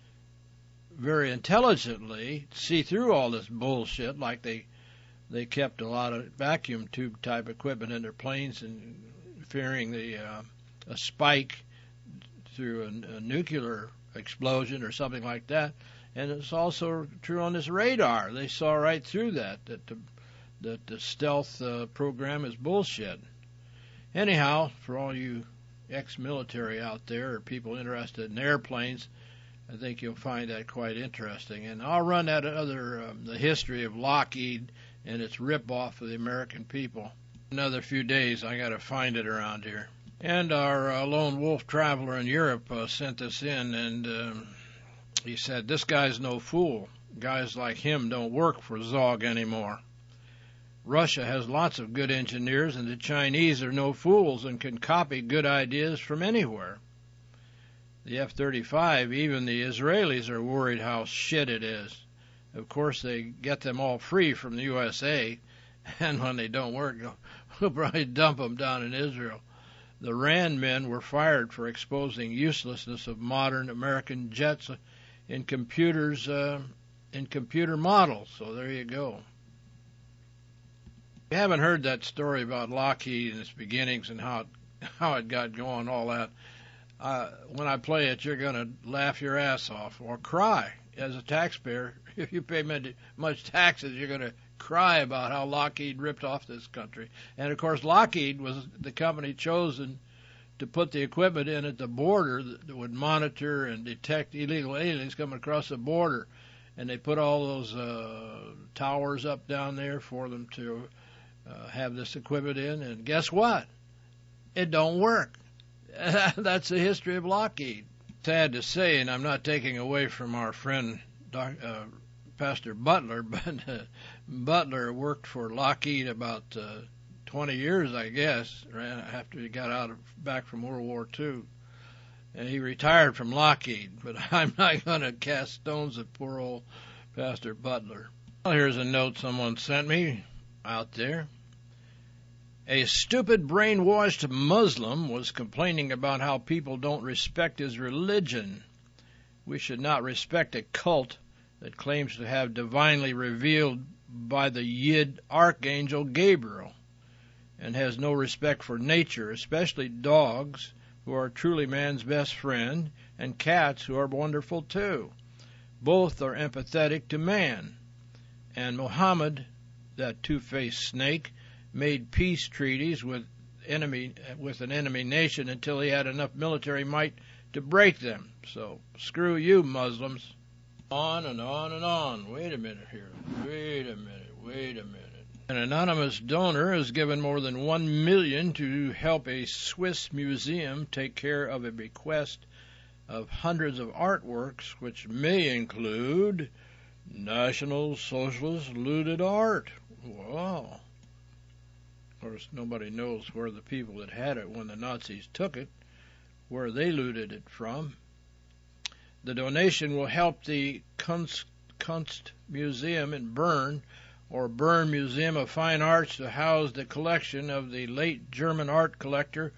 very intelligently see through all this bullshit, like they they kept a lot of vacuum tube type equipment in their planes and fearing the uh, a spike through a, a nuclear explosion or something like that. And it's also true on this radar. They saw right through that, that the, that the stealth uh, program is bullshit. Anyhow, for all you ex-military out there or people interested in airplanes, I think you'll find that quite interesting. And I'll run that other, um, the history of Lockheed and its rip-off of the American people. Another few days, I got to find it around here. And our uh, lone wolf traveler in Europe uh, sent this in, and um, he said, this guy's no fool. Guys like him don't work for Zog anymore. Russia has lots of good engineers, and the Chinese are no fools and can copy good ideas from anywhere. The F thirty-five, even the Israelis are worried how shit it is. Of course, they get them all free from the U S A, and when they don't work, we'll probably dump them down in Israel. The Rand men were fired for exposing uselessness of modern American jets in computers, uh, in computer models. So there you go. You haven't heard that story about Lockheed and its beginnings and how it, how it got going, all that. Uh, when I play it, you're going to laugh your ass off or cry. As a taxpayer, if you pay much taxes, you're going to cry about how Lockheed ripped off this country. And, of course, Lockheed was the company chosen to put the equipment in at the border that would monitor and detect illegal aliens coming across the border. And they put all those uh, towers up down there for them to uh, have this equipment in. And guess what? It don't work. That's the history of Lockheed. Sad to say, and I'm not taking away from our friend Doc, uh, Pastor Butler, but uh, Butler worked for Lockheed about uh, twenty years, I guess, ran after he got out of back from World War Two. And he retired from Lockheed, but I'm not going to cast stones at poor old Pastor Butler. Well, here's a note someone sent me out there. A stupid, brainwashed Muslim was complaining about how people don't respect his religion. We should not respect a cult that claims to have divinely revealed by the Yid Archangel Gabriel and has no respect for nature, especially dogs, who are truly man's best friend, and cats, who are wonderful too. Both are empathetic to man. And Muhammad, that two-faced snake, made peace treaties with enemy with an enemy nation until he had enough military might to break them. So screw you, Muslims. On and on and on. Wait a minute here. Wait a minute. Wait a minute. An anonymous donor has given more than one million to help a Swiss museum take care of a bequest of hundreds of artworks, which may include National Socialist looted art. Wow. Of course, nobody knows where the people that had it when the Nazis took it, where they looted it from. The donation will help the Kunst, Kunst Museum in Bern, or Bern Museum of Fine Arts, to house the collection of the late German art collector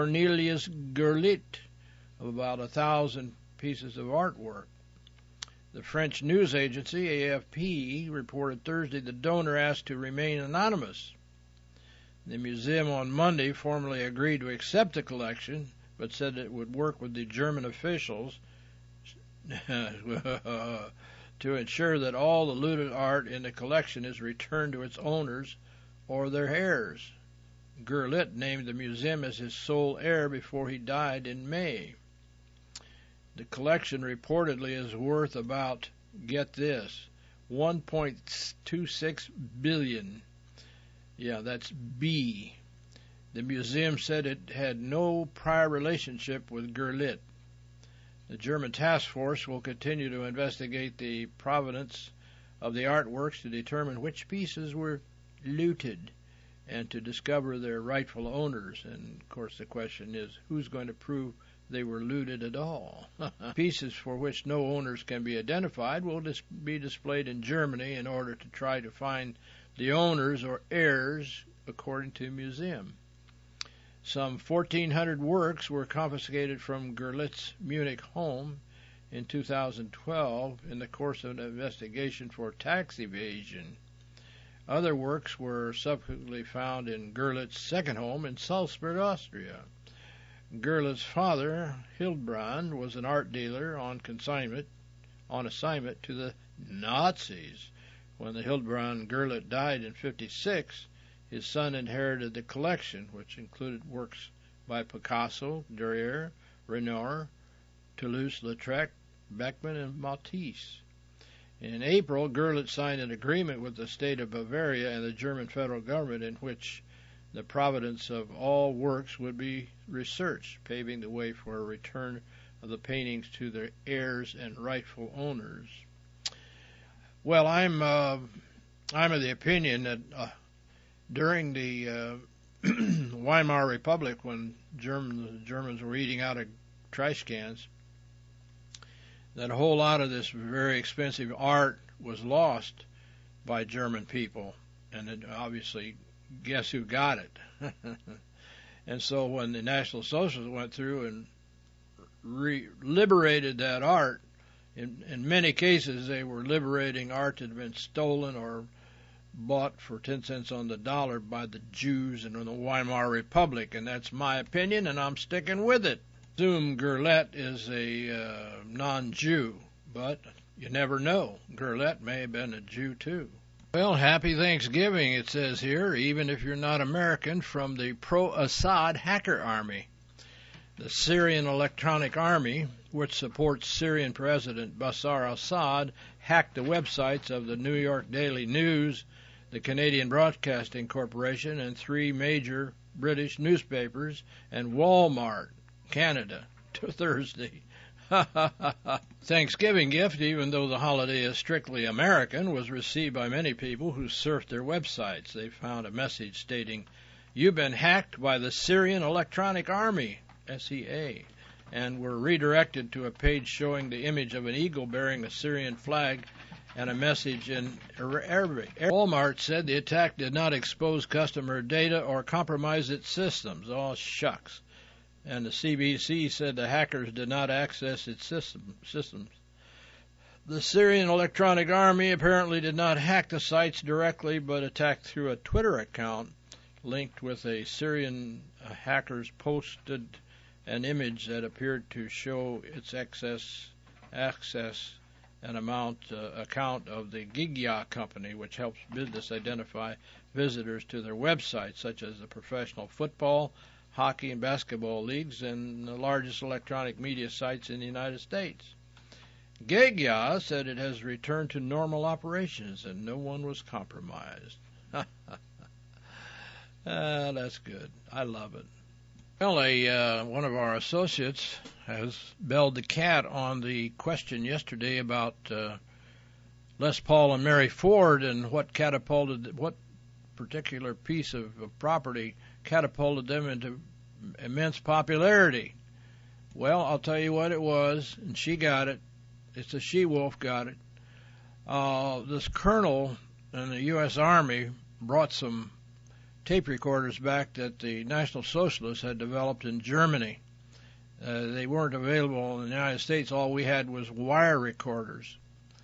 Cornelius Gurlitt of about a thousand pieces of artwork. The French news agency A F P reported Thursday the donor asked to remain anonymous. The museum on Monday formally agreed to accept the collection, but said it would work with the German officials to ensure that all the looted art in the collection is returned to its owners or their heirs. Gurlitt named the museum as his sole heir before he died in May. The collection reportedly is worth about, get this, one point two six billion dollars. Yeah, that's B. The museum said it had no prior relationship with Gurlitt. The German task force will continue to investigate the provenance of the artworks to determine which pieces were looted and to discover their rightful owners. And, of course, the question is, who's going to prove they were looted at all? Pieces for which no owners can be identified will dis- be displayed in Germany in order to try to find the owners or heirs, according to the museum. Some fourteen hundred works were confiscated from Gurlitt's Munich home in two thousand twelve in the course of an investigation for tax evasion. Other works were subsequently found in Gurlitt's second home in Salzburg, Austria. Gurlitt's father, Hildebrand, was an art dealer on consignment, on assignment to the Nazis. When the Hildebrand Gurlitt died in fifty-six, his son inherited the collection, which included works by Picasso, Durer, Renoir, Toulouse-Lautrec, Beckmann, and Matisse. In April, Gurlitt signed an agreement with the state of Bavaria and the German federal government in which the provenance of all works would be researched, paving the way for a return of the paintings to their heirs and rightful owners. Well, I'm uh, I'm of the opinion that uh, during the uh, Weimar Republic, when German, the Germans were eating out of trash cans, that a whole lot of this very expensive art was lost by German people, and it obviously, guess who got it? And so when the National Socialists went through and re- liberated that art, in, in many cases they were liberating art that had been stolen or bought for ten cents on the dollar by the Jews in the Weimar Republic, and that's my opinion, and I'm sticking with it. Assume Gurlitt is a uh, non-Jew, but you never know. Gurlitt may have been a Jew too. Well, happy Thanksgiving, it says here, even if you're not American, from the pro-Assad hacker army. The Syrian Electronic Army, which supports Syrian President Bashar al-Assad, hacked the websites of the New York Daily News, the Canadian Broadcasting Corporation, and three major British newspapers, and Walmart, Canada, to Thursday. Thanksgiving gift, even though the holiday is strictly American, was received by many people who surfed their websites. They found a message stating, "You've been hacked by the Syrian Electronic Army," S E A, and were redirected to a page showing the image of an eagle bearing a Syrian flag and a message in Arabic. Walmart said the attack did not expose customer data or compromise its systems. Oh, shucks. And the C B C said the hackers did not access its system, systems. The Syrian Electronic Army apparently did not hack the sites directly, but attacked through a Twitter account linked with a Syrian uh, hackers posted an image that appeared to show its access, access an amount uh, account of the Gigya company, which helps business identify visitors to their websites, such as the professional football, hockey, and basketball leagues, and the largest electronic media sites in the United States. Gigya said it has returned to normal operations and no one was compromised. Ah, that's good. I love it. Well, a, uh, one of our associates has belled the cat on the question yesterday about uh, Les Paul and Mary Ford and what catapulted, what particular piece of, of property catapulted them into immense popularity. Well, I'll tell you what it was, and she got it. It's a she-wolf got it. Uh, this colonel in the U S Army brought some tape recorders back that the National Socialists had developed in Germany. Uh, they weren't available in the United States. All we had was wire recorders.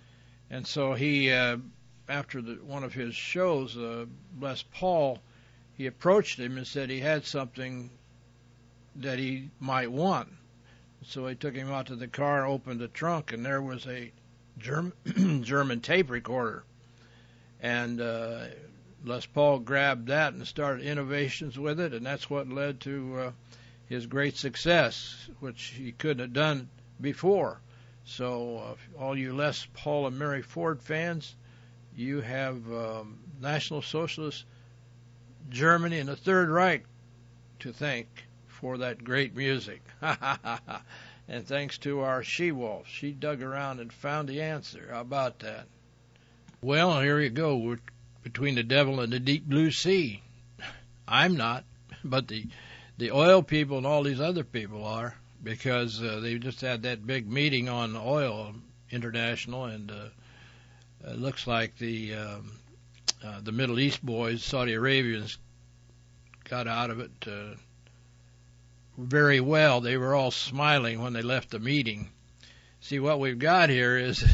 And so he, uh, after the, one of his shows, uh, Les Paul, he approached him and said he had something that he might want. So he took him out to the car, opened the trunk, and there was a German, German tape recorder. And uh, Les Paul grabbed that and started innovations with it, and that's what led to uh, his great success, which he couldn't have done before. So uh, all you Les Paul and Mary Ford fans, you have um, National Socialist Germany and the Third Reich to thank for that great music. And thanks to our she-wolf, she dug around and found the answer. How about that? Well, here you go. We're between the devil and the deep blue sea. I'm not, but the the oil people and all these other people are, because uh, they just had that big meeting on oil international, and uh, it looks like the um, uh, the Middle East boys, Saudi Arabians, got out of it uh, very well. They were all smiling when they left the meeting. See, what we've got here is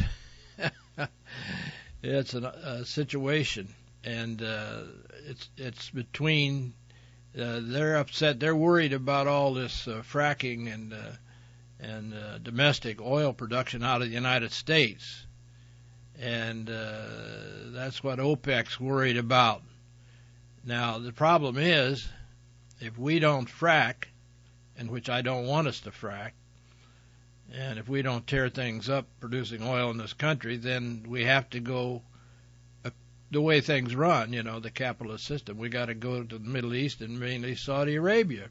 it's a, a situation, and uh, it's it's between. Uh, they're upset. They're worried about all this uh, fracking and uh, and uh, domestic oil production out of the United States, and uh, that's what OPEC's worried about. Now the problem is, if we don't frack, and which I don't want us to frack, and if we don't tear things up producing oil in this country, then we have to go the way things run, you know, the capitalist system. We got to go to the Middle East and mainly Saudi Arabia,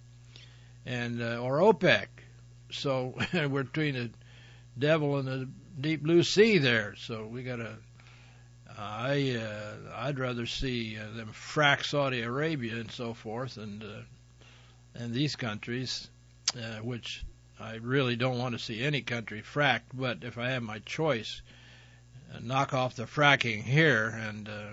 and uh, or OPEC. So we're between the devil and the deep blue sea there. So we got to. Uh, I uh, I'd rather see uh, them frack Saudi Arabia and so forth, and uh, and these countries, uh, which I really don't want to see any country fracked. But if I have my choice, knock off the fracking here and uh,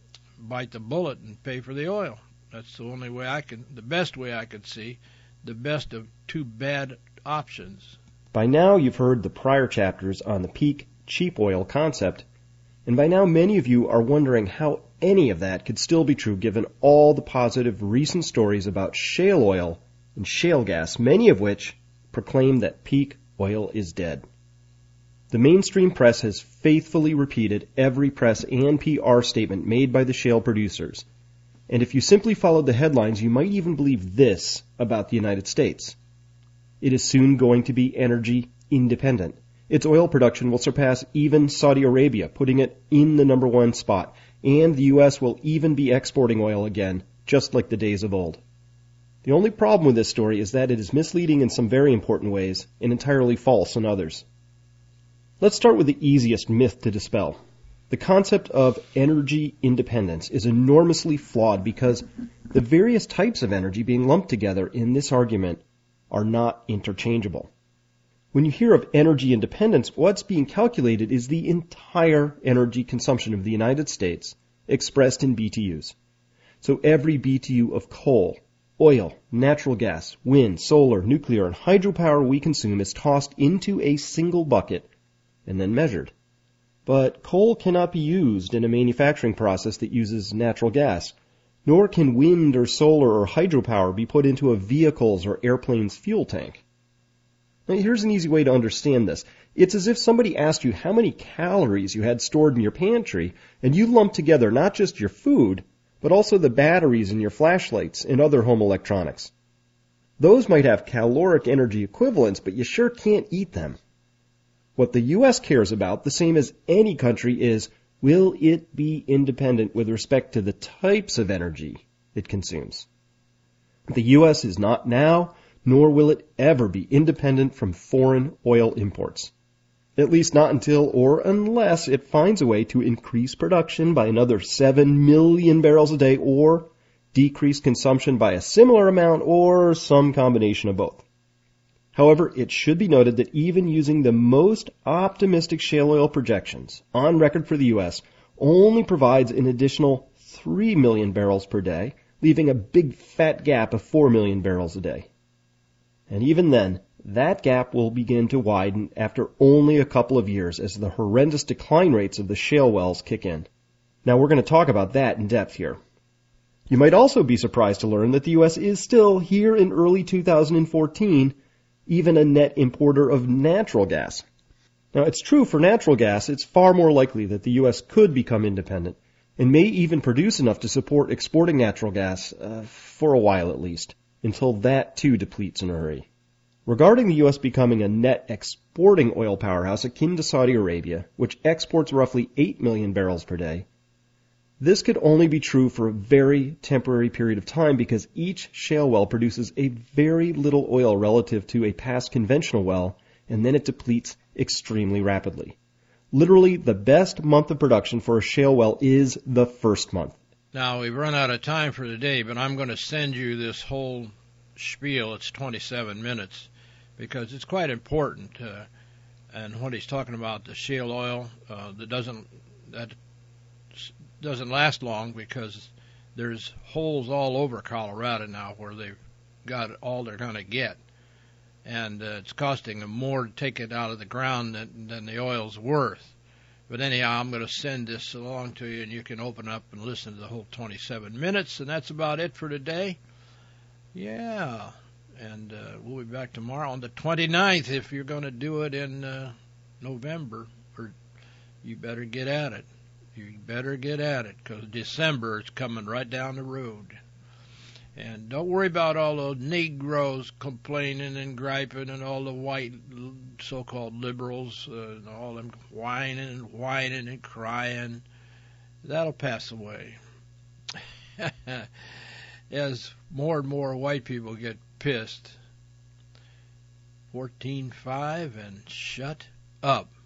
bite the bullet and pay for the oil. That's the only way I can, the best way I could see, the best of two bad options. By now you've heard the prior chapters on the peak cheap oil concept, and by now many of you are wondering how any of that could still be true given all the positive recent stories about shale oil and shale gas, many of which proclaim that peak oil is dead. The mainstream press has faithfully repeated every press and P R statement made by the shale producers. And if you simply followed the headlines, you might even believe this about the United States. It is soon going to be energy independent. Its oil production will surpass even Saudi Arabia, putting it in the number one spot. And the U S will even be exporting oil again, just like the days of old. The only problem with this story is that it is misleading in some very important ways and entirely false in others. Let's start with the easiest myth to dispel. The concept of energy independence is enormously flawed because the various types of energy being lumped together in this argument are not interchangeable. When you hear of energy independence, what's being calculated is the entire energy consumption of the United States expressed in B T Us. So every B T U of coal, oil, natural gas, wind, solar, nuclear, and hydropower we consume is tossed into a single bucket and then measured. But coal cannot be used in a manufacturing process that uses natural gas, nor can wind or solar or hydropower be put into a vehicle's or airplane's fuel tank. Now, here's an easy way to understand this. It's as if somebody asked you how many calories you had stored in your pantry, and you lumped together not just your food, but also the batteries in your flashlights and other home electronics. Those might have caloric energy equivalents, but you sure can't eat them. What the U S cares about, the same as any country, is will it be independent with respect to the types of energy it consumes. The U S is not now, nor will it ever be independent from foreign oil imports. At least not until or unless it finds a way to increase production by another seven million barrels a day or decrease consumption by a similar amount or some combination of both. However, it should be noted that even using the most optimistic shale oil projections on record for the U S only provides an additional three million barrels per day, leaving a big fat gap of four million barrels a day. And even then, That gap will begin to widen after only a couple of years as the horrendous decline rates of the shale wells kick in. Now we're going to talk about that in depth here. You might also be surprised to learn that the U S is still, here in early two thousand fourteen, even a net importer of natural gas. Now it's true for natural gas, it's far more likely that the U S could become independent and may even produce enough to support exporting natural gas, uh, for a while at least, until that too depletes in a hurry. Regarding the U S becoming a net exporting oil powerhouse akin to Saudi Arabia, which exports roughly eight million barrels per day, this could only be true for a very temporary period of time because each shale well produces a very little oil relative to a past conventional well, and then it depletes extremely rapidly. Literally, the best month of production for a shale well is the first month. Now, we've run out of time for today, but I'm going to send you this whole spiel. It's twenty-seven minutes because it's quite important. Uh, and what he's talking about, the shale oil, uh, that doesn't that doesn't last long because there's holes all over Colorado now where they've got all they're going to get. And uh, it's costing them more to take it out of the ground than, than the oil's worth. But anyhow, I'm going to send this along to you, and you can open up and listen to the whole twenty-seven minutes, and that's about it for today. Yeah, and uh, we'll be back tomorrow on the twenty-ninth if you're going to do it in uh, November, or you better get at it. You better get at it, because December is coming right down the road. And don't worry about all those Negroes complaining and griping and all the white so-called liberals, uh, and all them whining and whining and crying. That'll pass away. As more and more white people get pissed. fourteen five and shut up.